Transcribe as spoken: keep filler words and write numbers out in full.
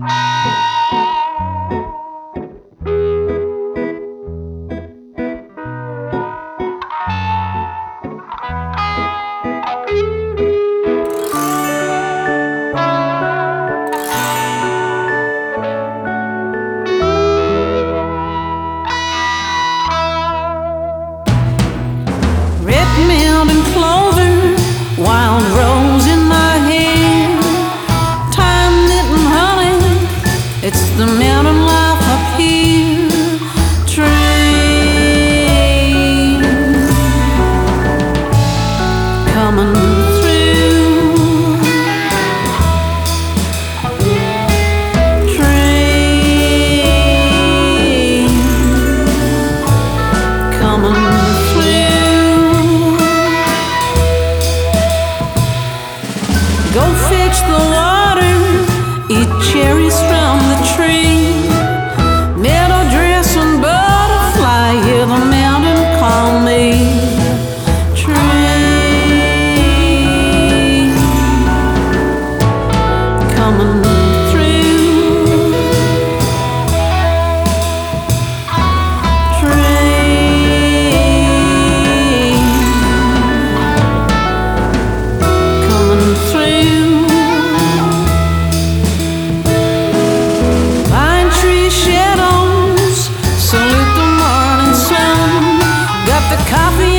Milk and clover, wild rose in my hair, thyme knitting honey, it's the mountain life up here. Train coming through, train coming through. Go fetch the water, eat cherries from the tree. Meadow dress and butterfly, hear the mountain call me. Train coming through, train coming through. Coffee